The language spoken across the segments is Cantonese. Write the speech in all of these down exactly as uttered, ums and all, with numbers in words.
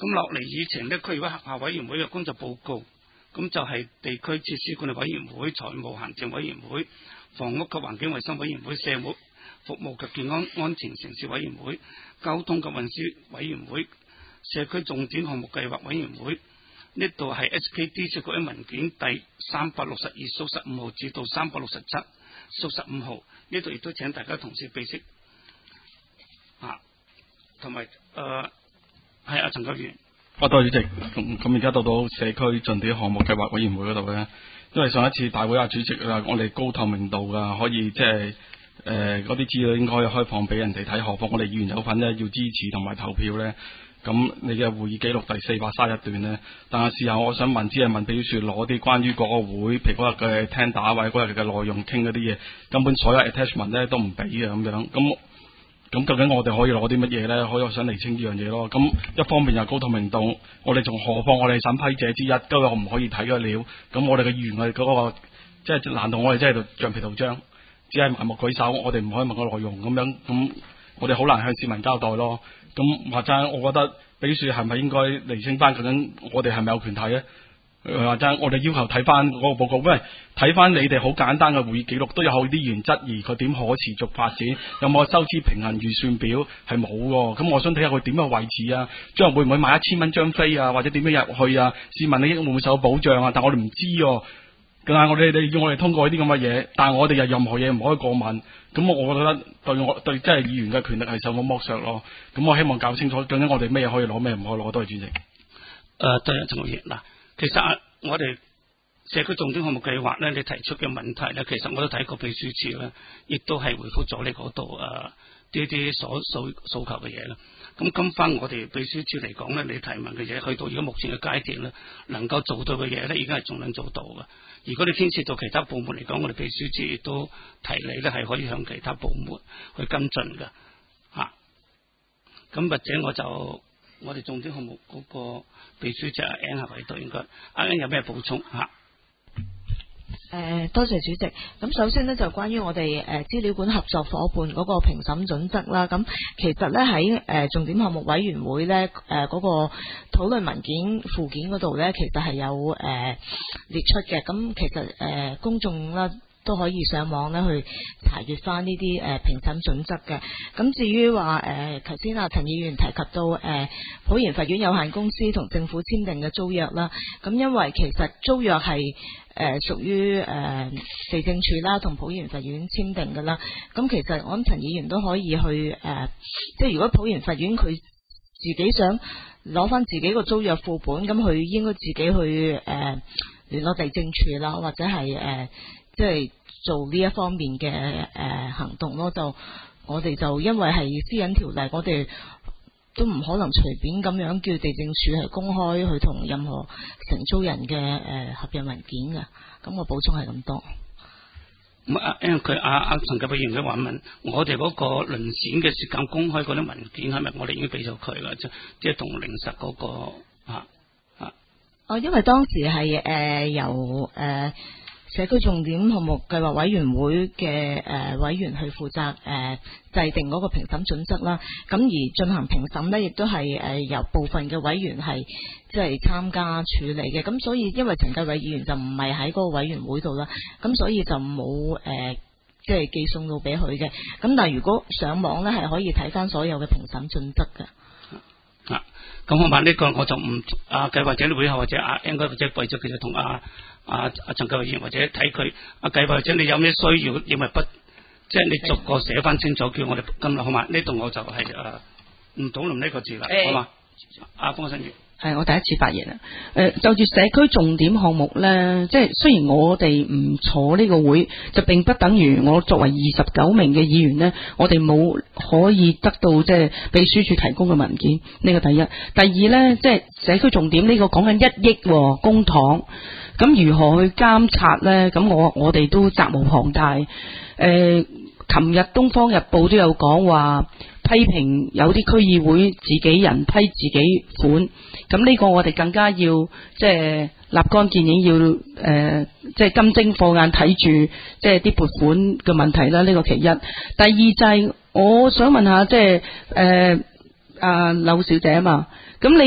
咁落嚟以前呢，區議會轄下委員會嘅工作報告，咁就係地區設施管理委員會、財務行政委員會、房屋及環境衛生委員會、社會服務及健康安全城市委員會、交通及運輸委員會、社區重點項目計劃委員會。呢度係 S K D 嗰啲文件第三百六十二數十五號至到三百六十七數十五號，呢度亦都請大家同事備悉啊，同埋誒係阿陳國元。 啊，多謝主席。咁咁而家到到社區重點項目計劃委員會嗰度咧，因為上一次大會啊主席啊，我哋高透明度啊，可以即係誒嗰啲資料應該可以開放俾人哋睇，何況我哋議員有份咧要支持同埋投票咧。咁你嘅會議記錄第四百三十一段呢？但係事後我想問，只係問秘書攞啲關於嗰個會，譬如嗰日嘅聽打或者嗰日嘅內容傾嗰啲嘢，根本所有 attachment 咧都唔俾嘅咁樣。咁咁究竟我哋可以攞啲乜嘢咧？可以我想釐清呢樣嘢咯。咁一方面又高透明度，我哋仲何況我哋審批者之一，今日我唔可以睇嘅料。咁我哋嘅議員係嗰、嗰個，即係難道我哋真係度橡皮圖章，只係盲目舉手，我哋唔可以問個內容咁樣咁。我哋好難向市民交代咯，咁或者我覺得秘書係咪應該釐清翻究竟我哋係咪有權睇咧？或者我哋要求睇翻嗰個報告，因為睇翻你哋好簡單嘅會議記錄，都有好啲議員質疑佢點可持續發展，有冇收支平衡預算表係冇喎。咁我想睇下佢點樣維持啊，將來會唔會買一千蚊張飛啊，或者點樣入去啊？市民利益會唔會受到保障啊？但我哋唔知喎。但係我哋你要我哋通過呢啲咁嘅嘢，但係我哋又任何嘢唔可以過問，咁我覺得對我對即係議員嘅權力係受到剝削咯。咁我希望搞清楚究竟我哋咩可以攞，咩唔可以攞。多謝主席。誒、 呃，對啊，陳國元嗱，其實啊，我哋社區重點項目計劃咧，你提出嘅問題咧，其實我都睇過秘書處咧，亦都係回覆咗你嗰度誒呢啲所訴訴求嘅嘢啦。咁跟翻我哋秘書處嚟講咧，你提問嘅嘢去到而家目前嘅階段咧，能夠做到嘅嘢咧，已經係仲能做到嘅。如果你牽涉到其他部門嚟講，我哋秘書處亦都提你咧，係可以向其他部門去跟進嘅嚇。咁、啊、或者我就我哋重點項目嗰個秘書長阿 N 係喺度，應該阿 N 有咩補充嚇？ 誒、呃，多謝主席。咁首先呢，就關於我哋誒資料館合作伙伴嗰個評審準則啦。咁其實咧喺誒重點項目委員會咧誒嗰個討論文件附件嗰度咧，其實係有誒、呃、列出嘅。咁其實誒、呃、公眾啦都可以上網咧去查閱翻呢啲誒評審準則嘅。咁至於話誒頭先阿陳議員提及到誒、呃、普賢法院有限公司同政府簽訂嘅租約啦。咁因為其實租約係誒、呃，屬於誒、呃、地政處啦，同普賢法院簽訂㗎啦。咁其實我諗陳議員都可以去誒、呃，即係如果普賢法院佢自己想攞翻自己個租約副本，咁佢應該自己去誒、呃、聯絡地政處啦，或者係誒、呃、即係做呢一方面嘅誒、呃、行動咯。就我哋就因為係私隱條例，我哋都唔可能隨便咁樣叫地政署係公開去同任何承租人嘅誒、呃、合約文件嘅。咁我補充係咁多。 咁啊，因為佢阿阿陳繼偉議員嘅話問，我哋嗰個輪選嘅時間公開嗰啲文件係咪我哋已經俾咗佢啦？即即係同零實嗰、那個啊啊。 哦，因為當時係誒、呃、由誒。呃社區重點項目計劃委員會嘅誒、呃、委員去負責誒、呃、制定嗰個評審準則啦，咁而進行評審呢，亦都係誒由部分嘅委員係即係參加處理嘅，咁所以因為陳繼偉議員就唔係喺嗰個委員會度啦，咁所以就冇誒即係寄送到俾佢嘅，咁但係如果上網呢，係可以睇翻所有嘅評審準則嘅。 啊，咁我問呢個我就唔啊計或者會後或者啊應該或者貴咗其實同啊。啊！阿陳繼偉議員或者睇佢阿計劃，或者你有咩需要，因為不即係你逐個寫翻清楚，叫我哋今日好嘛？呢度我就係誒唔討論呢個字啦，欸、好嘛？阿方新月係我第一次發言啊！誒、呃，就住社區重點項目咧，即係雖然我哋唔坐呢個會，就並不等於我作為二十九名嘅議員呢，我哋冇可以得到即係秘書處提供嘅文件。呢、這個第一，第二咧，即係社區重點呢個講緊一億公帑。咁如何去監察呢？咁我我哋都責無旁貸。誒、呃，琴日《東方日報》都有講話批評有啲區議會自己人批自己款，咁呢個我哋更加要即係立竿見影，要誒、呃、即係金睛火眼睇住即係啲撥款嘅問題啦。呢、這個其一。第二就係、是、我想問下，即係誒阿劉小姐啊嘛，咁你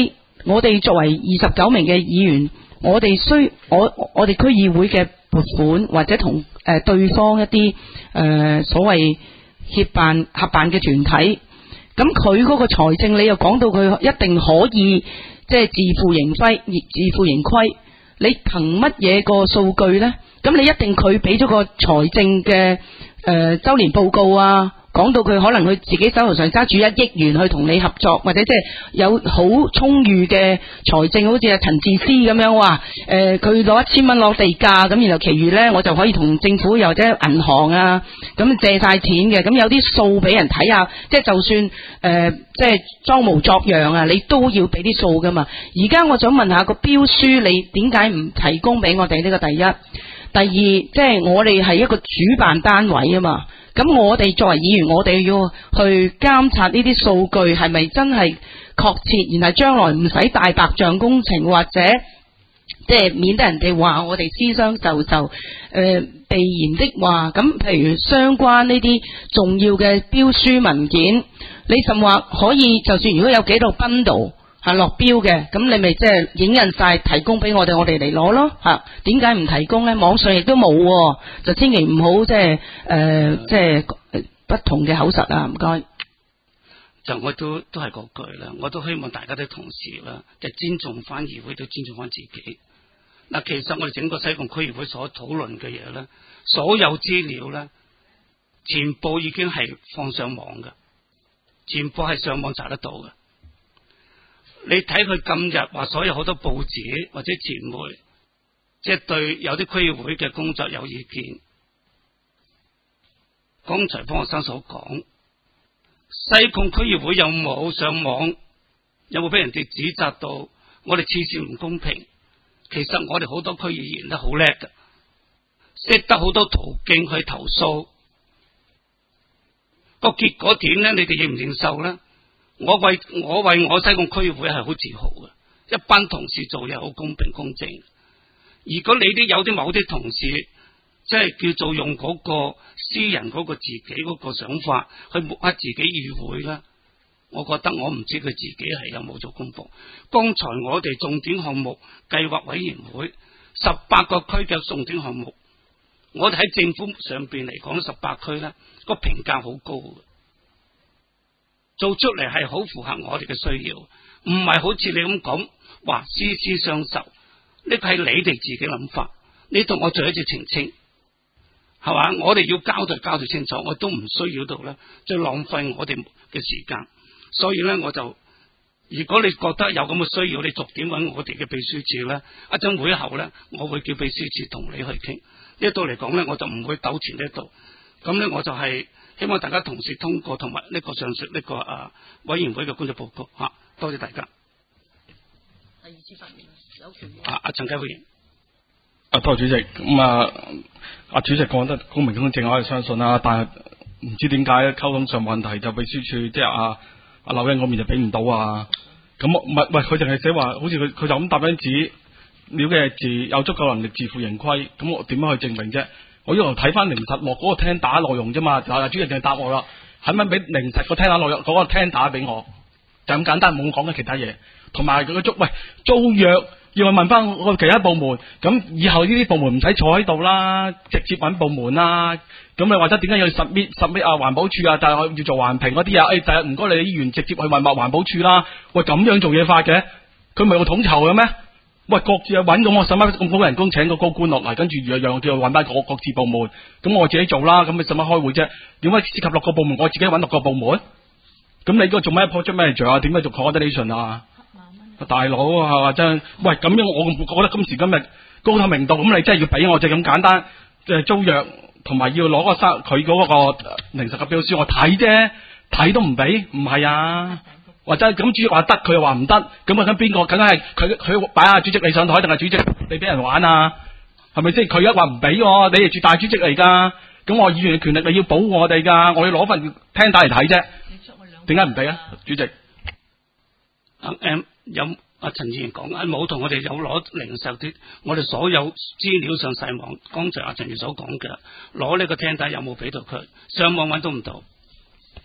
我哋作為二十九名嘅議員，我哋需我我哋區議會嘅撥款或者同誒、呃、對方一啲誒、呃、所謂協辦合辦嘅團體，咁佢嗰個財政你又講到佢一定可以即係自負盈虧，自負盈虧，你憑乜嘢個數據呢？咁你一定佢俾咗個財政嘅誒、呃、周年報告啊，講到佢可能佢自己手頭上揸住一億元去同你合作，或者即係有好充裕嘅財政，好似阿陳智思咁樣話，誒佢攞一千蚊攞地價，咁然後其餘呢，我就可以同政府又或者銀行啊咁借晒錢嘅，咁有啲數俾人睇下，即係就算誒、呃、即係裝模作樣啊，你都要俾啲數噶嘛。而家我想問下個標書，你點解唔提供俾我哋呢？個第一，第二，即係我哋係一個主辦單位啊嘛。咁我哋作為議員，我哋要去監察呢啲數據係咪真係確切，然後將來唔使大白象工程，或者即係免得人哋話我哋私相授受，誒、呃、避嫌的話。咁譬如相關呢啲重要嘅標書文件，你甚或可以，就算如果有幾套 bundle 係落標嘅，咁你咪即係影印晒提供俾我哋，我哋嚟攞咯吓。點解唔提供呢？網上亦都冇，就千祈唔好即係誒即係不同嘅口實啊！唔該。 就我都都係嗰句啦，我都希望大家啲同事啦，就尊重翻議會，都尊重翻自己。嗱，其實我哋整個西貢區議會所討論嘅嘢咧，所有資料咧，全部已經係放上網嘅，全部係上網查得到嘅。你睇佢今日話所有好多報紙或者傳媒，即係對有啲區議會嘅工作有意見。剛才方學生所講，西貢區議會有冇上網，有冇俾人哋指責到我哋次次唔公平？其實我哋好多區議員都好叻㗎，識得好多途徑去投訴。個結果點呢？你哋認唔認受呢？我為我為我西貢區議會係好自豪嘅，一班同事做嘢好公平公正。如果你啲有啲某啲同事，即係叫做用嗰個私人嗰個自己嗰個想法去抹黑自己議會咧，我覺得我唔知佢自己係有冇做功課。剛才我哋重點項目計劃委員會十八個區嘅重點項目，我哋喺政府上邊嚟講，十八區咧個評價好高嘅。做出嚟係好符合我哋嘅需要，唔係好似你咁講話私私相授，呢個係你哋自己諗法。你同我做一次澄清，係嘛？我哋要交代交代清楚，我都唔需要到咧，再浪費我哋嘅時間。所以咧，我就如果你覺得有咁嘅需要，你逐點揾我哋嘅秘書處咧，一陣會後咧，我會叫秘書處同你去傾。呢度嚟講咧，我就唔會糾纏呢度。咁咧，我就係、是。希望大家同時通過同埋呢個上述呢、這個啊委員會嘅工作報告吓、啊，多謝大家。 第二次發言有權。 啊，阿陳繼會員。 啊，多謝主席。咁、嗯、啊，阿主席講得公平公正，我係相信啦。但係唔知點解溝通上問題，就秘書處即係阿阿劉欣嗰邊就俾唔到啊。咁唔係喂，佢淨係寫話，好似佢佢就咁答張紙，了嘅字有足夠能力自負盈虧。咁我點樣去證明啫？我呢度睇翻零實落嗰個聽打內容啫嘛，就係主席淨係答我啦，肯唔肯俾零實個聽打內容嗰個聽打俾我，就咁簡單，冇講緊其他嘢。同埋佢個租喂租約要去問翻我其他部門，咁以後呢啲部門唔使坐喺度啦，直接揾部門啦。咁你或者點解要十米十米啊環保處啊，但係我要做環評嗰啲啊？誒，第日唔該你議員直接去問問環保處啦。喂，咁樣做嘢法嘅，佢咪有個統籌嘅咩？喂，各自啊揾到我使乜咁高人工請個高官落嚟，跟住又又叫佢揾翻各各自部門，咁我自己做啦，咁你使乜開會啫？點解涉及六個部門，我自己揾六個部門？咁你嗰個做咩 project manager 啊？點解做 coordination 啊？大佬啊，真喂咁樣，我覺得今時今日高透明度，咁你真係要俾我就咁簡單，即係租約同埋要攞個三佢嗰個零實嘅標書，我睇啫，睇都唔俾，唔係啊？或者咁主席話得，佢又話唔得，咁啊咁邊個？梗係佢佢擺下主席你上台，定係主席你俾人玩啊？係咪先？佢一話唔俾我，你係住大主席嚟噶，咁我議員嘅權力你要保護我哋噶，我要攞份聽帶嚟睇啫。點解唔俾啊？主席， 啊 M 有阿陳議員講啊，冇同我哋有攞零售啲，我哋所有資料上晒網。剛才阿陳議員所講嘅，攞呢個聽帶有冇俾到佢？上網揾都唔到。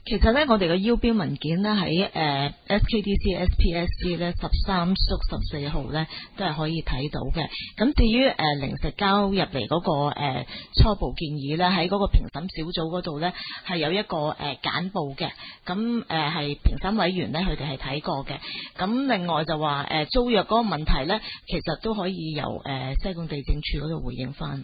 其實咧，我哋嘅邀標文件咧喺誒 S K D C S P S C 咧十三縮十四號咧都係可以睇到嘅。咁至於誒、呃、零食交入嚟嗰個、呃、初步建議咧，喺嗰個評審小組嗰度咧係有一個誒、呃、簡報嘅。咁誒係評審委員咧，佢哋係睇過嘅。咁另外就話誒、呃、租約嗰個問題咧，其實都可以由誒、呃、西貢地政處嗰度回應翻。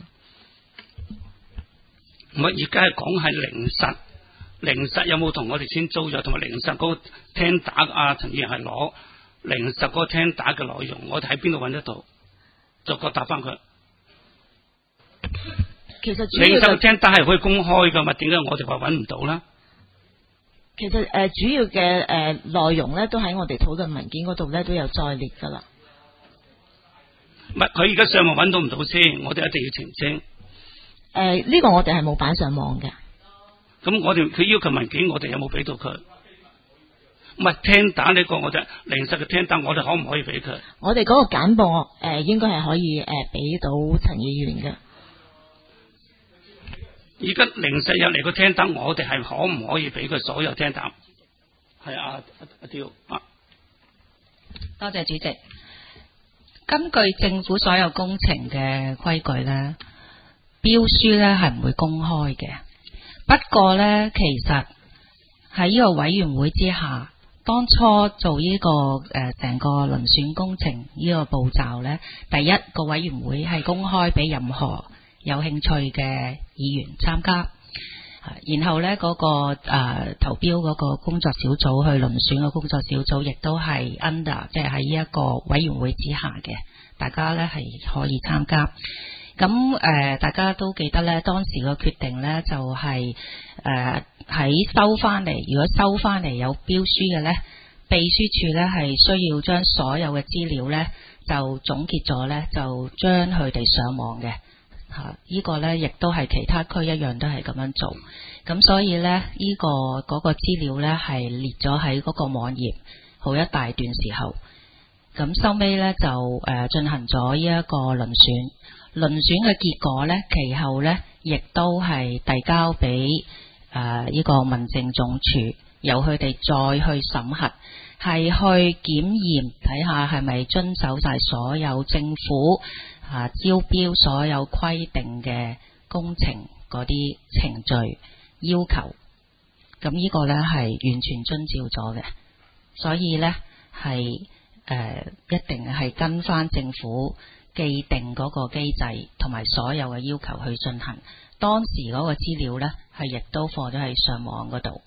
我而家係講係零實。零實有冇同我哋簽租約，同埋零實嗰個聽打啊？陳議員係攞零實嗰個聽打嘅內容，我哋喺邊度揾得到？逐個答翻佢。 其實主要零實嘅聽打係可以公開噶嘛？點解我哋話揾唔到啦？ 其實誒、呃、主要嘅誒內容咧，都喺我哋討論文件嗰度咧都有載列噶啦。 唔係佢而家上網揾到唔到先，我哋一定要澄清。誒、 呃，呢、這個我哋係冇擺上網嘅。 咁我哋佢要求文件，我哋有冇俾到佢？唔係聽打呢個我哋零實嘅聽打，我哋可唔可以俾佢？ 我哋嗰個簡報誒、呃，應該係可以誒俾到陳議員嘅。 而家零實入嚟個聽打，我哋係可唔可以俾佢所有聽打？係啊，阿刁啊， 多謝主席。根據政府所有工程嘅規矩咧，標書咧係唔會公開嘅。不過呢，其實喺呢個委員會之下，當初做呢、這個誒成、呃、個遴選工程呢個步驟呢，第一個委員會係公開俾任何有興趣嘅議員參加，然後呢，嗰、那個誒、呃、投標嗰個工作小組去遴選嘅工作小組，亦都係 under 即係喺呢一個委員會之下嘅，大家呢係可以參加。咁誒、呃，大家都記得咧，當時個決定咧就係誒喺收翻嚟，如果收翻嚟有標書嘅咧，秘書處咧係需要將所有嘅資料咧就總結咗咧，就將佢哋上網嘅嚇。啊這個、呢個咧亦都係其他區一樣都係咁樣做。咁所以咧，呢、這個嗰、那個資料咧係列咗喺嗰個網頁好一大段時候。咁收尾咧就誒、呃、進行咗呢一個遴選。遴選嘅結果呢，其後呢亦都係遞交俾誒呢個民政總署，由佢哋再去審核，係去檢驗睇下係咪遵守晒所有政府啊招標所有規定嘅工程嗰啲程序要求。咁呢個呢係完全遵照咗嘅，所以呢係誒、呃、一定係跟翻政府既定嗰個機制同埋所有嘅要求去進行，當時嗰個資料呢，係亦都放咗喺上網嗰度。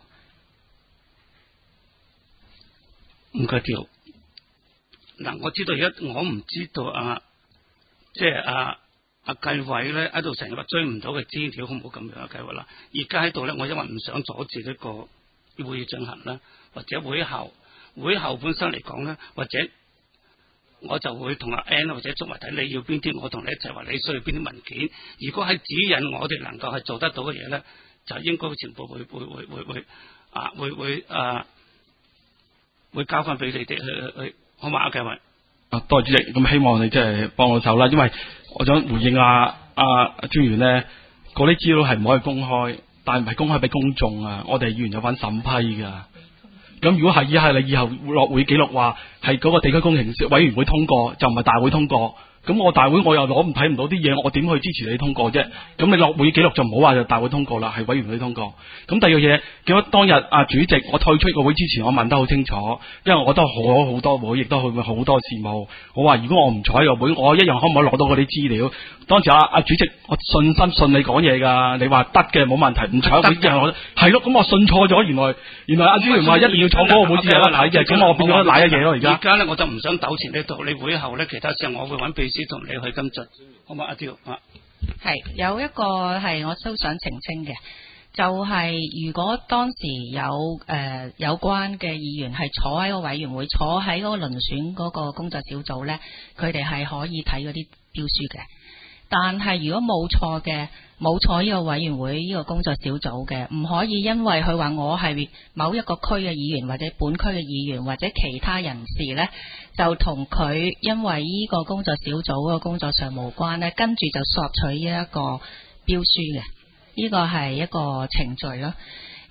唔該條嗱，我知道而家我唔知道啊，即係啊阿計委咧喺度成日話追唔到嘅資料，好唔好咁樣啊計委啦？而家喺度咧，我因為唔想阻止呢個會議進行啦，或者會後會後本身嚟講咧，或者。我就會同阿 Ann 或者捉埋睇你要邊啲，我同你一齊話你需要邊啲文件。如果係指引我哋能夠係做得到嘅嘢咧，就應該全部會會會會會啊會會啊會交翻俾你哋去去，好嘛？阿繼偉啊，多謝主席，咁希望你即係幫我手啦，因為我想回應阿阿專員咧，嗰啲資料係唔可以公開，但係唔係公開俾公眾啊，我哋議員有份審批噶。咁如果係以係你以後落會記錄話係嗰個地區工程委員會通過，就唔係大會通過。咁我大會我又攞唔睇唔到啲嘢，我點去支持你通過啫？咁你落會記錄就唔好話就大會通過啦，係委員會通過。咁第二樣嘢，記得當日啊主席我退出個會之前，我問得好清楚，因為我都好好多會，亦都去過好多事務。我話如果我唔坐喺個會，我一樣可唔可以攞到嗰啲資料？當時啊啊主席，我信心信你講嘢㗎，你話得嘅冇問題，唔坐喺會一樣我係咯。咁我信錯咗，原來原來阿專員話一定要坐嗰個會先有得睇嘅，咁我變咗賴一嘢咯。而家而家咧我就唔想糾纏呢度，你會後咧其他事我會揾秘書同你去跟進，好嘛？阿刁啊， 係有一個係我都想澄清嘅，就係、是、如果當時有誒、呃、有關嘅議員係坐喺個委員會，坐喺嗰個遴選嗰個工作小組呢，佢哋係可以睇嗰啲標書嘅。但係如果冇錯嘅，冇坐呢個委員會呢個工作小組嘅，唔可以因為佢話我係某一個區嘅議員或者本區嘅議員或者其他人士呢，就同佢因為呢個工作小組嗰個工作上無關呢，跟住就索取呢一個標書嘅，呢個係一個程序咯。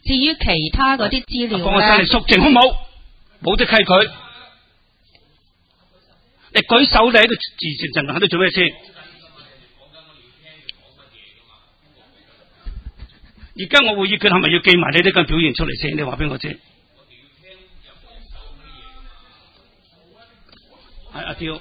至於其他嗰啲資料放我上嚟肅靜好冇？冇得契佢。你舉手你喺度自成陣喺度做咩先？而家我會議決係咪要記埋你呢個表現出嚟先？你話俾我知。係阿刁，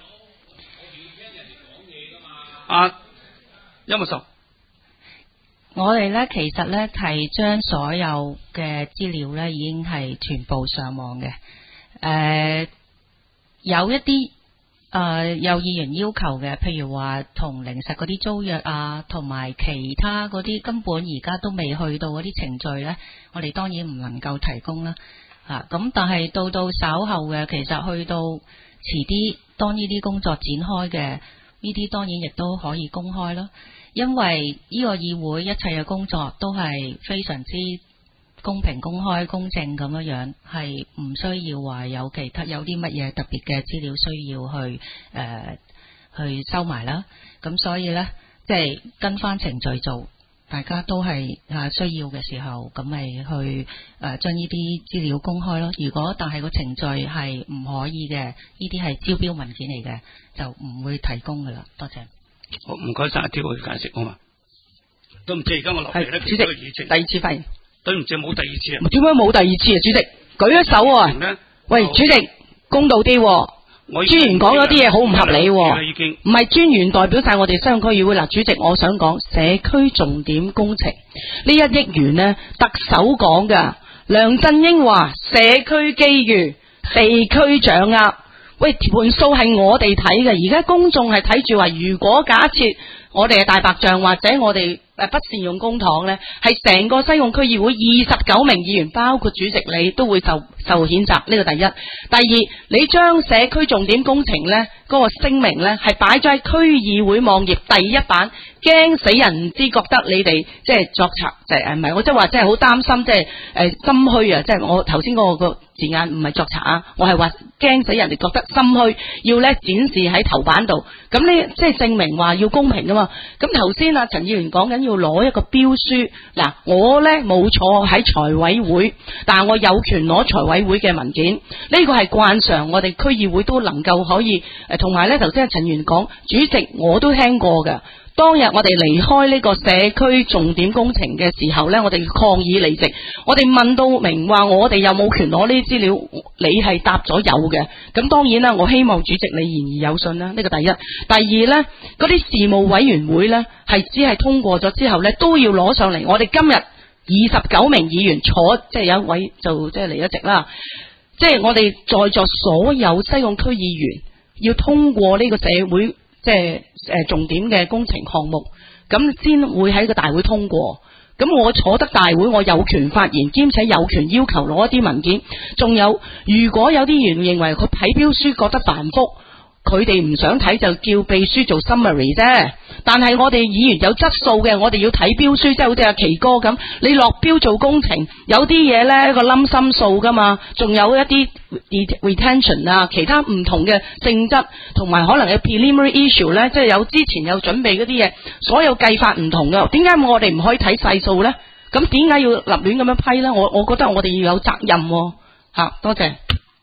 阿有冇熟？ 我哋咧其實咧係將所有嘅資料咧已經係全部上網嘅。誒、呃，有一啲誒、呃、有議員要求嘅，譬如話同靈實嗰啲租約啊，同埋其他嗰啲根本而家都未去到嗰啲程序咧，我哋當然唔能夠提供啦。啊，咁但係到到稍後嘅，其實去到遲啲，當呢啲工作展開嘅，呢啲當然亦都可以公開咯。因為呢個議會一切嘅工作都係非常之公平、公開、公正咁樣樣，係唔需要話有其他有啲乜嘢特別嘅資料需要去誒、呃、去收埋啦。咁所以呢，即係跟翻程序做。大家都係啊需要嘅時候，咁咪去誒將呢啲資料公開咯。如果但係個程序係唔可以嘅，呢啲係招標文件嚟嘅，就唔會提供噶啦。多謝。 好，唔該晒阿刁嘅解釋好嘛？都唔知而家我落嚟咧， 主席，第二次發言。 對唔住，冇第二次啊。 點解冇第二次啊？主席，舉一手啊！喂，主席，公道啲。專員講嗰啲嘢好唔合理，唔係專員代表晒我哋西貢區議會。嗱，主席，我想講社區重點工程呢一億元呢，特首講噶，梁振英話社區機遇，地區掌握。喂，盤數係我哋睇嘅，而家公眾係睇住話，如果假設我哋係大白象或者我哋誒不善用公帑呢，係成個西貢區議會二十九名議員，包括主席你都會受受譴責。呢個第一。第二，你將社區重點工程呢嗰、嗰個聲明呢係擺咗喺區議會網頁第一版，驚死人唔知，覺得你哋即係作賊，就係唔係？我即係話即係好擔心，即係誒心虛啊！即係我頭先嗰個個字眼唔係作賊啊，我係話驚死人哋覺得心虛，要呢展示喺頭版度。咁呢即係證明話要公平噶嘛？咁頭先啊陳議員講緊要攞一個標書，嗱我呢冇坐喺財委會，但係我有權攞財委會嘅文件，呢個係慣常，我哋區議會都能夠可以誒，同埋呢頭先阿陳議員講，主席我都聽過嘅。當日我哋離開呢個社區重點工程嘅時候呢，我哋抗議離席，我哋問到明話我哋有冇權攞呢啲資料，你係答咗有嘅。咁當然啦，我希望主席你言而有信啦，呢個第一。第二呢，嗰啲事務委員會呢，係只係通過咗之後呢，都要攞上嚟。我哋今日二十九名議員坐，即係有一位就即係離咗席啦。即係我哋在座所有西貢區議員要通過呢個社會即係誒重點嘅工程項目，咁先會喺個大會通過。咁我坐得大會，我有權發言，兼且有權要求攞一啲文件。仲有，如果有啲議員認為佢睇標書覺得繁複，佢哋唔想睇就叫秘書做 summary 啫。但係我哋議員有質素嘅，我哋要睇標書，即係好似阿奇哥咁，你落標做工程，有啲嘢呢個冧心數噶嘛，仲有一啲 retention 啊，其他唔同嘅性質，同埋可能有 preliminary issue 呢，即係有之前有準備嗰啲嘢，所有計法唔同嘅。點解我哋唔可以睇細數呢？咁點解要立亂咁樣批呢？我我覺得我哋要有責任喎。吓，多謝。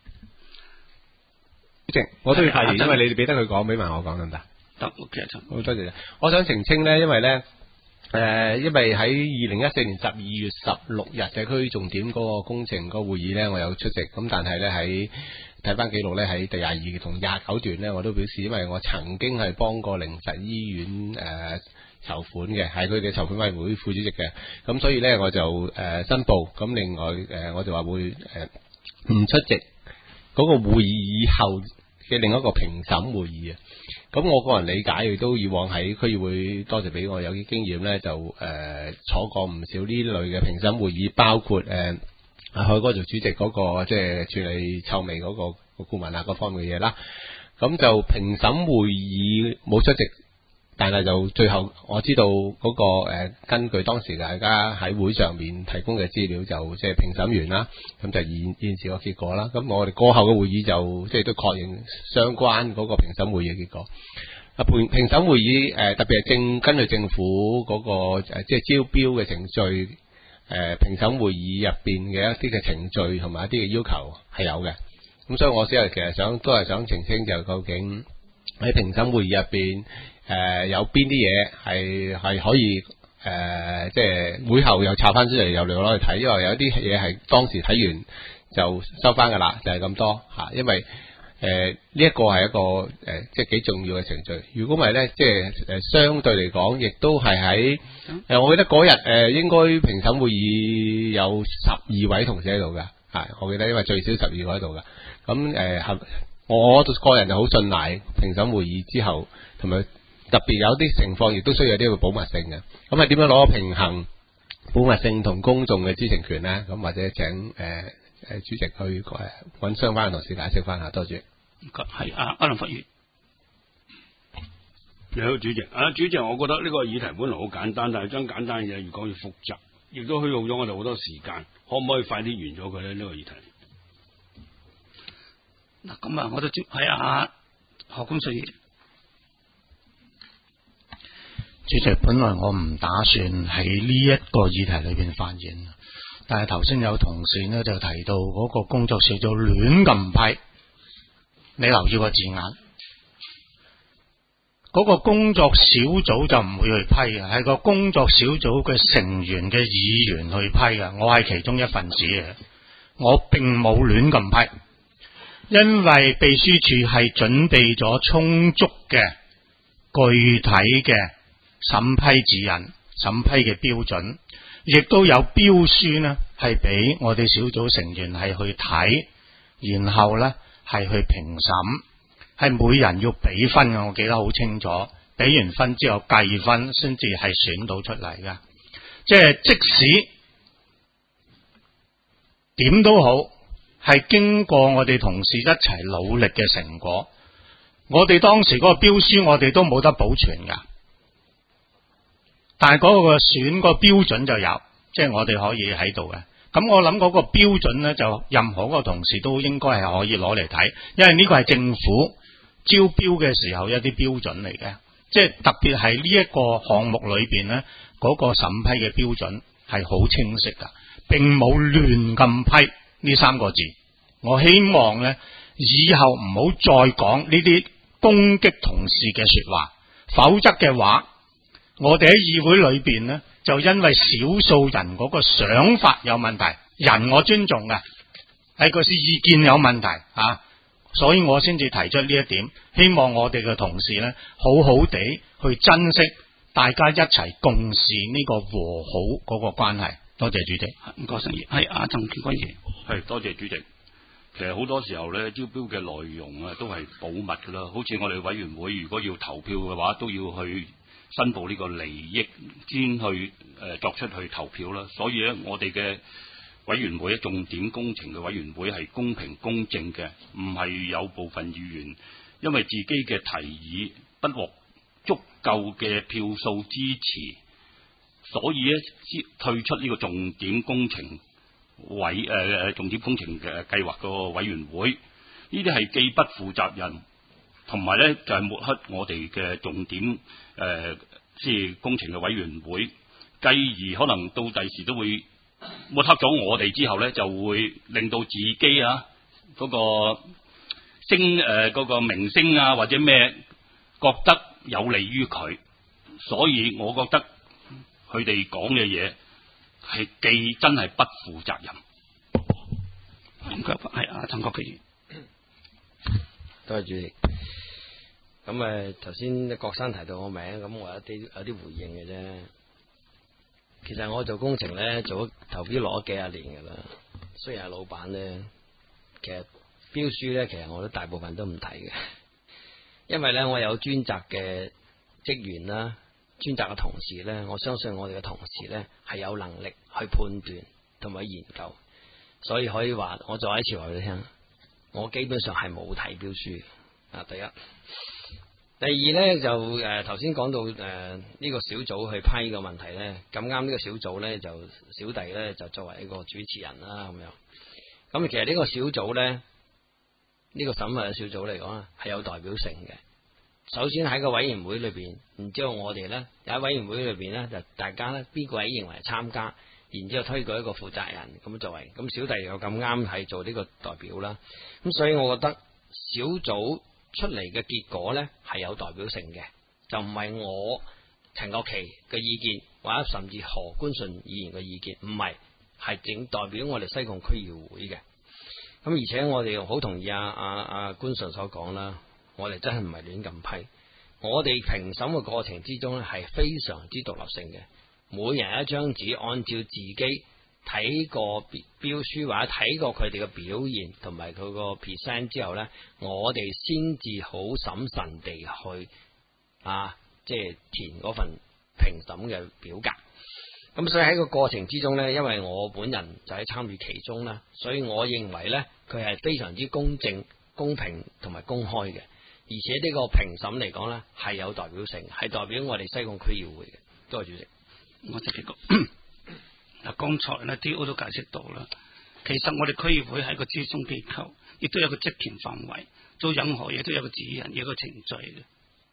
主席，我都要發言，因為你哋俾得佢講，俾埋我講得唔得？ 得 ，OK， 好多謝。我想澄清呢，因為呢，誒、呃，因為喺二零一四年十二月十六日社區重點嗰個工程嗰個會議呢，我有出席。咁但係呢，喺睇翻記錄呢，喺第廿二同廿九段呢，我都表示，因為我曾經係幫過靈實醫院誒、呃、籌款嘅，係佢哋籌款委員會副主席嘅。咁所以呢，我就誒、呃、申報。咁另外誒、呃，我就話會誒唔、呃、出席嗰個會議以後嘅另一個評審會議啊。咁我個人理解，亦都以往喺區議會多謝俾我有啲經驗咧，就誒、呃、坐過唔少呢類嘅評審會議，包括誒阿海哥做主席嗰、那個即係處理臭味嗰個顧問啊嗰方面嘅嘢啦。咁就評審會議冇出席。但係就最後我知道嗰、那個誒、呃，根據當時大家喺會上面提供嘅資料，就即係評審完啦，咁就現現時個結果啦。咁我哋過後嘅會議就即係都確認相關嗰個評審會議嘅結果。啊，評評審會議誒、呃，特別係政根據政府嗰、那個誒、呃，即係招標嘅程序誒、 誒評審會議入邊嘅一啲嘅程序同埋一啲嘅要求係有嘅。咁所以我先係其實想都係想澄清，就究竟喺評審會議入邊誒有邊啲嘢係係可以誒、呃、即係會後又抄翻出嚟又攞去睇，因為有啲嘢係當時睇完就收翻噶啦，就係、是、咁多嚇。因為誒呢一個係一個誒、呃、即係幾重要嘅程序。如果唔係咧，即係誒、呃、相對嚟講，亦都係喺誒我記得嗰日誒應該評審會議有十二位同事喺度㗎，係我記得，因為最少十二個喺度㗎。咁誒係我個人就好信賴評審會議之後，同埋特別有啲情況亦都需要啲嘅保密性嘅。咁係點樣攞平衡保密性同公眾嘅知情權咧？咁或者請誒誒、呃、主席去誒揾相關嘅同事解釋翻下，多謝。 係啊，阿林佛宇。 你好，主席。啊，主席，我覺得呢個議題本來好簡單，但係將簡單嘅嘢越講越複雜，亦都虛耗咗我哋好多時間。可唔可以快啲完咗佢咧？呢、這個議題。 嗱，咁啊，我都接係啊，何公信。 主席，本來我唔打算喺呢一個議題裏邊發言，但係頭先有同事呢就提到嗰個工作小組亂咁批，你留意個字眼，嗰、那個工作小組就唔會去批嘅，係個工作小組嘅成員嘅議員去批嘅，我係其中一份子嘅，我並冇亂咁批。因為秘書處係準備咗充足嘅具體嘅審批指引、審批嘅標準，亦都有標書呢係俾我哋小組成員係去睇，然後呢係去評審，係每人要俾分嘅，我記得好清楚。俾完分之後計分先至係選到出嚟嘅，即係即使點都好。係經過我哋同事一齊努力嘅成果，我哋當時嗰個標書我哋都冇得保存噶，但係嗰個選個標準就有，即係我哋可以喺度嘅。咁我諗嗰個標準呢，就任何個同事都應該係可以攞嚟睇，因為呢個係政府招標嘅時候一啲標準嚟嘅，即係特別係呢一個項目裏邊呢，嗰個審批嘅標準係好清晰噶，並冇亂咁批。呢三個字，我希望呢以後唔好再講呢啲攻擊同事嘅說話，否則嘅話，我哋喺議會裏邊呢，就因為少數人嗰個想法有問題，人我尊重嘅，係個意見有問題啊，所以我先至提出呢一點，希望我哋嘅同事呢，好好地去珍惜，大家一齊共事呢個和好嗰個關係。多謝主席。唔該，陳議員係阿曾建軍議員。 係多謝主席。其實好多時候咧，招標嘅內容啊，都係保密噶啦。好似我哋委員會，如果要投票嘅話，都要去申報呢個利益，先去誒、呃、作出去投票啦。所以咧，我哋嘅委員會，重點工程嘅委員會係公平公正嘅，唔係有部分議員因為自己嘅提議不獲足夠嘅票數支持。所以咧，先退出呢個重點工程委誒誒、呃、重點工程嘅計劃個委員會，呢啲係既不負責任，同埋咧就係、是、抹黑我哋嘅重點誒即係工程嘅委員會，繼而可能到第時都會抹黑咗我哋之後咧，就會令到自己啊嗰、那個聲誒、呃那個名聲啊或者咩覺得有利於佢，所以我覺得。佢哋講嘅嘢係既真係不負責任。 係啊，陳國基。 多謝主席。咁誒頭先郭生提到我名，咁我有啲有啲回應嘅啫。其實我做工程咧，做咗投標攞咗幾廿年噶啦。雖然係老闆咧，其實標書咧，其實我都大部分都唔睇嘅，因為咧我有專責嘅職員啦。專責嘅同事呢，我相信我哋嘅同事呢係有能力去判斷同埋研究，所以可以話我再一次話俾你聽，我基本上係冇睇標書啊。第一，第二呢，就誒頭先講到誒呢、呃這個小組去批嘅問題呢，咁啱呢個小組呢，就小弟呢就作為一個主持人啦咁樣。咁其實呢個小組呢，呢、這個審核嘅小組嚟講係有代表性嘅。首先喺個委員會裏邊，然之後我哋呢，喺委員會裏邊呢，就大家呢邊個位認為參加， 然之後推舉一個負責人咁作為，咁小弟又咁啱係做呢個代表啦，咁所以我覺得小組出嚟嘅結果呢係有代表性嘅，就唔係我陳國旗嘅意見，或者甚至何官順議員嘅意見，唔係，係正代表我哋西貢區議會嘅。咁而且我哋好同意阿阿阿官順所講啦，我哋真係唔係亂咁批，我哋評審嘅過程之中咧係非常之獨立性嘅，每人一張紙，按照自己睇過標書或者睇過佢哋嘅表現同埋佢個 present 之後呢，我哋先至好審慎地去啊，即係填嗰份評審嘅表格。咁所以喺個過程之中呢，因為我本人就喺參與其中啦，所以我認為呢，佢係非常之公正、公平同埋公開嘅，而且呢個評審嚟講呢，係有代表性，係代表我哋西貢區議會嘅。多謝主席。 我就幾個嗱，剛才呢 D O 都解釋到啦，其實我哋區議會係個諮詢機構，亦都有個職權範圍，做任何嘢都有個指引，有個程序嘅。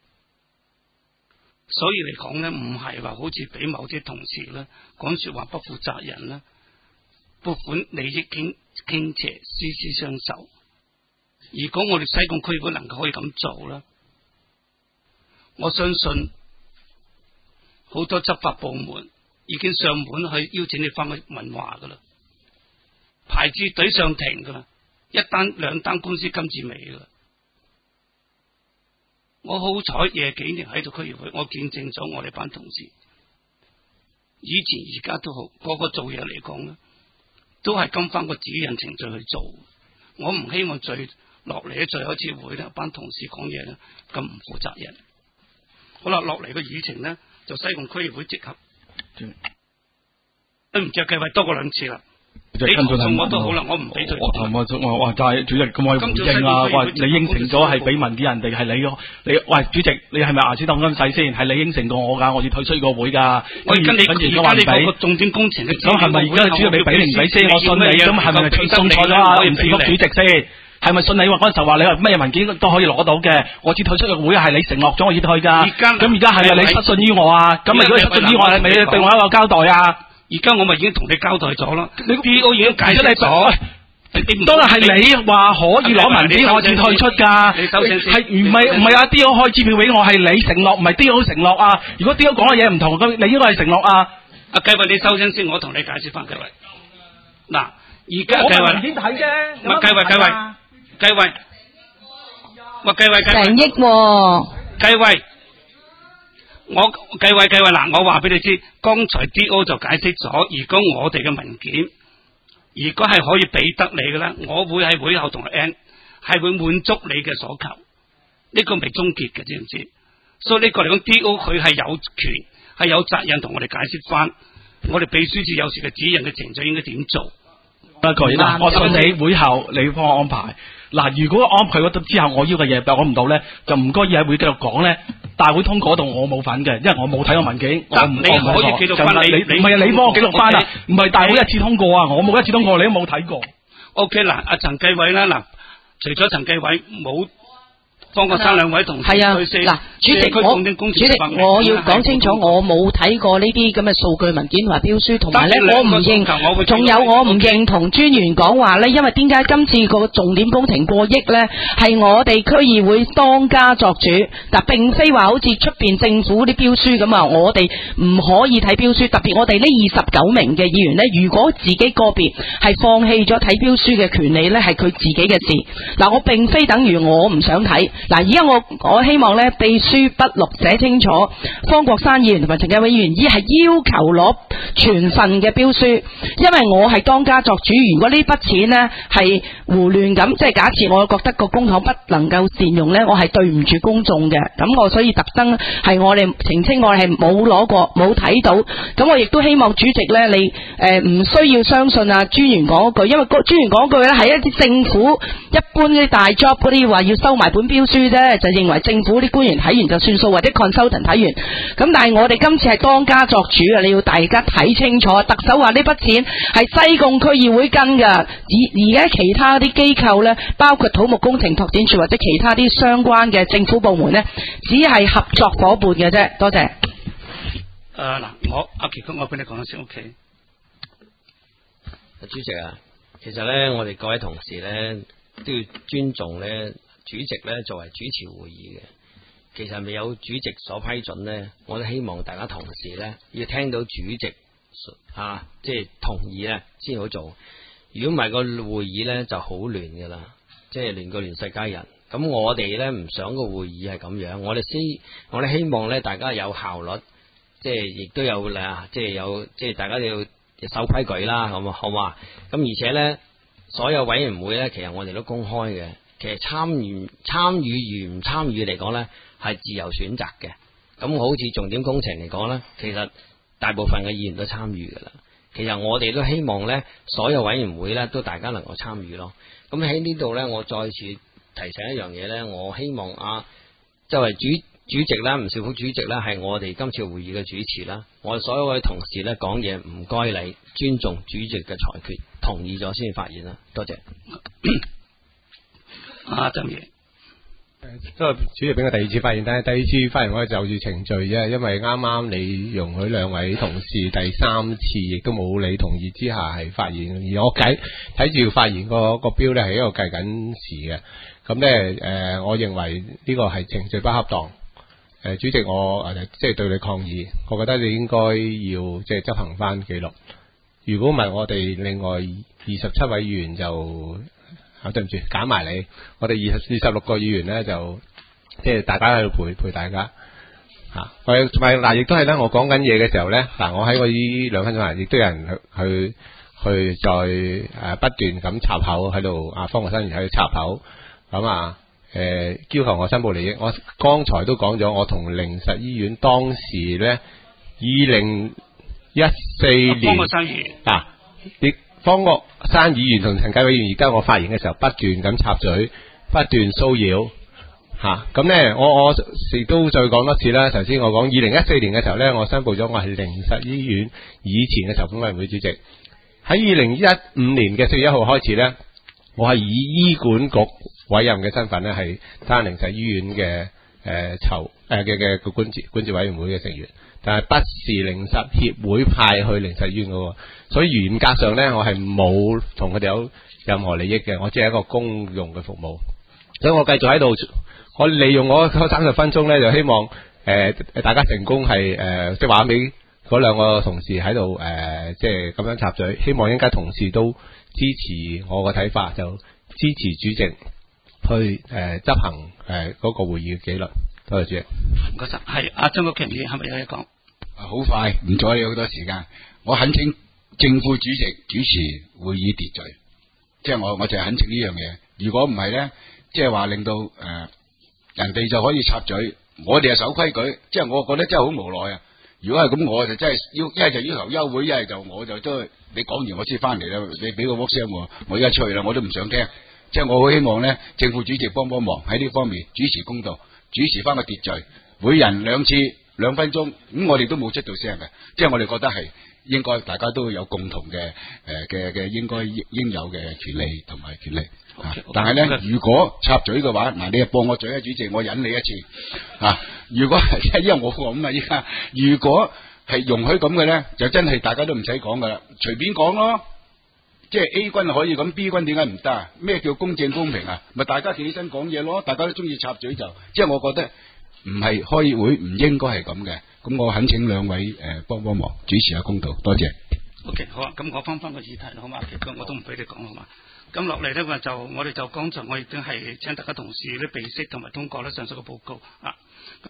所以嚟講呢，唔係話好似俾某啲同事呢講說話不負責任啦，撥款利益傾傾斜，私私相授。如果我哋西貢區會能夠可以咁做啦，我相信好多執法部門已經上門去邀請你翻去問話噶啦，排住隊上庭噶啦，一單兩單官司今次未噶啦。我好彩夜幾年喺度區議會，我見證咗我哋班同事，以前而家都好，個個做嘢嚟講咧，都係跟翻個指引程序去做。我唔希望最落嚟嘅最後一次會咧，班同事講嘢咧咁唔負責任。好啦，落嚟嘅議程咧就西貢區議會即合，都唔知計劃多過兩次啦。你投訴我都好啦，我唔俾佢。 我我我話就係主席咁我回應啊，話你應承咗係俾文件人哋，係你你喂主席，你係咪牙齒當金使先？係你應承過我噶，我要退出呢個會噶。 我而家你而家你嗰個重點工程嘅， 咁係咪而家主席你俾定唔俾先？我信你，咁係咪送錯咗啊？唔是個主席先？係咪信你話嗰陣時候話你話咩文件都可以攞到嘅？我只退出個會係你承諾咗我要退噶。咁而家係咪你失信於我啊？咁如果你失信於我，係咪對我一個交代啊？ 而家我咪已經同你交代咗啦，你 D O 已經解釋你咗， 當然係你話可以攞文件，我先退出噶。 你收聲先， 係唔係唔係阿 D O 開支票俾我，係你承諾，唔係 D O 承諾啊。如果 D O 講嘅嘢唔同，咁你應該係承諾啊。 阿計劃你收聲先，我同你解釋翻計劃。嗱，而家計劃文件睇啫， 唔係計劃計劃計劃，我計劃計劃成億喎， 計劃。我計劃計劃嗱，我話俾你知，剛才 D O 就解釋咗，如果我哋嘅文件，如果係可以俾得你嘅咧，我會喺會後同 N 係會滿足你嘅所求，呢個未終結嘅，知唔知？所以呢個嚟講 ，D O 佢係有權係有責任同我哋解釋翻，我哋秘書處有時嘅指引嘅程序應該點做。 一個嗱，我信你會後你幫我安排。嗱，如果安排咗之後我要嘅嘢攞唔到咧，就唔該要喺會繼續講咧。大會通過度我冇份嘅，因為我冇睇過文件，我唔你可以記錄翻你， 唔係啊，你幫我記錄翻啊，唔係大會一次通過啊，我冇一次通過，你都冇睇過。 O K 嗱，阿陳繼偉啦，嗱，除咗陳繼偉冇。方國珊兩位同事係啊，嗱，主席我主席我要講清楚，我冇睇過呢啲咁嘅數據文件同埋標書，同埋咧我唔認，仲有我唔認同專員講話咧，因為點解今次個重點工程過億咧，係我哋區議會當家作主，但並非話好似出邊政府啲標書咁啊，我哋唔可以睇標書，特別我哋呢二十九名嘅議員咧，如果自己個別係放棄咗睇標書嘅權利咧，係佢自己嘅事。嗱，我並非等於我唔想睇。嗱，而家我我希望咧，秘書筆錄寫清楚，方國珊議員同埋陳繼偉議員依係要求攞全份嘅標書，因為我係當家作主。如果呢筆錢呢係胡亂咁，即係假設我覺得個公帑不能夠善用呢，我係對唔住公眾嘅。咁我所以特登係我哋澄清，我哋係冇攞過，冇睇到。咁我亦都希望主席呢，你誒唔、呃、需要相信啊專員講嗰句，因為專員講嗰句咧係一啲政府一般啲大 job 嗰啲話要收埋本標書啫，就認為政府啲官員睇完就算數，或者 consultant 睇完。咁但係我哋今次係當家作主啊！你要大家睇清楚，特首話呢筆錢係西貢區議會跟噶，而而家其他啲機構呢，包括土木工程拓展署或者其他啲相關嘅政府部門呢，只係合作伙伴嘅啫。多謝。 誒嗱、呃，我阿奇哥，我俾你講先 OK。 主席啊，其實咧，我哋各位同事咧都要尊重咧主席咧作為主持會議嘅。其實未有主席所批准咧，我都希望大家同事咧要聽到主席啊，即係同意咧先好做。如果唔係個會議咧就好亂噶啦，即係亂過亂世佳人。咁我哋咧唔想個會議係咁樣，我哋希我哋希望咧大家有效率，即係亦都有啦，即係有即係大家要守規矩啦，咁啊好嘛？咁而且咧，所有委員會咧，其實我哋都公開嘅。其實參與參與與唔參與嚟講咧，係自由選擇嘅。咁好似重點工程嚟講咧，其實大部分嘅議員都參與噶啦。其實我哋都希望咧，所有委員會咧都大家能夠參與咯。咁喺呢度咧，我再次提醒一樣嘢咧，我希望啊，作為主主席啦，吳兆福主席咧係我哋今次會議嘅主持啦。我哋所有嘅同事咧講嘢唔該你尊重主席嘅裁決，同意咗先發言啦。多謝。 啊，曾爺。 都係主席俾我第二次發言，但係第二次發言我係就住程序啫，因為啱啱你容許兩位同事第三次亦都冇你同意之下係發言，而我計睇住發言個個標咧係一個計緊時嘅，咁咧誒，我認為呢個係程序不恰當。誒、呃，主席我誒即係對你抗議，我覺得你應該要即係執行翻紀錄。如果唔係，我哋另外二十七位議員就。啊，對唔住，揀埋你，我哋二十二十六個議員咧，就即係大家喺度陪陪大家嚇。我同埋嗱，亦都係咧，我講緊嘢嘅時候咧，嗱，我喺我呢兩分鐘啊，亦都有人去去去再誒、呃、不斷咁插口喺度，啊方國珊喺度插口咁啊誒，要求我申報利益。我剛才都講咗，我同靈實醫院當時咧二零一四年方國珊議員啊，亦。方國珊議員同陳繼偉議員，而家我發言嘅時候不斷咁插嘴，不斷騷擾吓，咁咧我我亦都再講多次啦。頭先我講二零一四年嘅時候咧，我申報咗我係靈實醫院以前嘅籌款委員會主席。喺二零一五年嘅四月一號開始咧，我係以醫管局委任嘅身份咧，係擔任靈實醫院嘅誒籌誒嘅嘅個管治管治委員會嘅成員。但係不是靈實協會派去靈實醫院嗰個，所以嚴格上咧，我係冇同佢哋有任何利益嘅，我只係一個公用嘅服務。所以我繼續喺度，我利用我嗰三十分鐘咧，就希望誒、呃、大家成功係誒即係話俾嗰兩個同事喺度誒即係咁樣插嘴，希望應該同事都支持我個睇法，就支持主席去誒、呃、執行誒嗰、呃那個會議嘅紀律。多謝主席。唔該晒，係阿曾國強議員係咪有嘢講？ 好快，唔阻你好多時間。我懇請正副主席主持會議秩序，即係我我就係懇請呢樣嘢。如果唔係咧，即係話令到誒、呃、人哋就可以插嘴，我哋係守規矩，即係我覺得真係好無奈啊！如果係咁，我就真係要一係就要求休會，一係就我就都你講完我先翻嚟啦。你俾個 WhatsApp 我，我而家出去啦，我都唔想聽。即係我好希望咧，正副主席幫幫忙喺呢方面主持公道。主持翻個秩序，每人兩次兩分鐘，咁、嗯、我哋都冇出到聲嘅，即係我哋覺得係應該大家都有共同嘅誒嘅嘅應該應有嘅權利同埋權利。Okay, 但係咧，okay. 如果插嘴嘅話，嗱你又幫我嘴啊，主席，我忍你一次啊。如果係因為我講啊，依家如果係容許咁嘅咧，就真係大家都唔使講噶啦，隨便講咯。即係 A 君可以咁 ，B 君點解唔得啊？咩叫公正公平啊？咪大家企起身講嘢咯，大家都中意插嘴就，即係我覺得唔係開會唔應該係咁嘅。咁我懇請兩位誒幫幫忙主持下公道，多謝。 OK， 好啊，咁我翻翻個議題啦，好嘛？其實我都唔俾你講，好嘛？咁落嚟咧，就我哋就剛才我已經係請大家同事咧備悉同埋通過咧上述嘅報告啊。